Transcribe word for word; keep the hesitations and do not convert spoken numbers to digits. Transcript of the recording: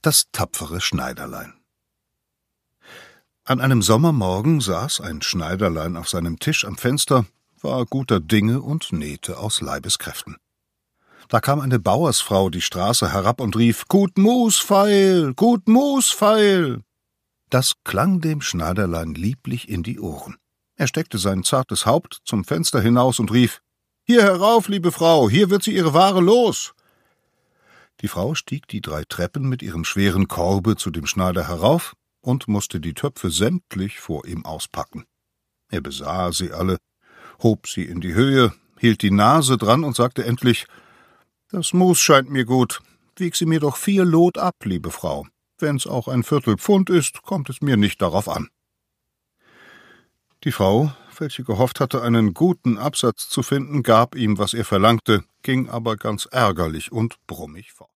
Das tapfere Schneiderlein. An einem Sommermorgen saß ein Schneiderlein auf seinem Tisch am Fenster, war guter Dinge und nähte aus Leibeskräften. Da kam eine Bauersfrau die Straße herab und rief: »Gut Musfeil, gut Musfeil!« Das klang dem Schneiderlein lieblich in die Ohren. Er steckte sein zartes Haupt zum Fenster hinaus und rief: »Hier herauf, liebe Frau, hier wird sie ihre Ware los!« Die Frau stieg die drei Treppen mit ihrem schweren Korbe zu dem Schneider herauf und mußte die Töpfe sämtlich vor ihm auspacken. Er besah sie alle, hob sie in die Höhe, hielt die Nase dran und sagte endlich: »Das Mus scheint mir gut, wieg sie mir doch vier Lot ab, liebe Frau. Wenn's auch ein Viertelpfund ist, kommt es mir nicht darauf an.« Die Frau, welche gehofft hatte, einen guten Absatz zu finden, gab ihm, was er verlangte, ging aber ganz ärgerlich und brummig fort.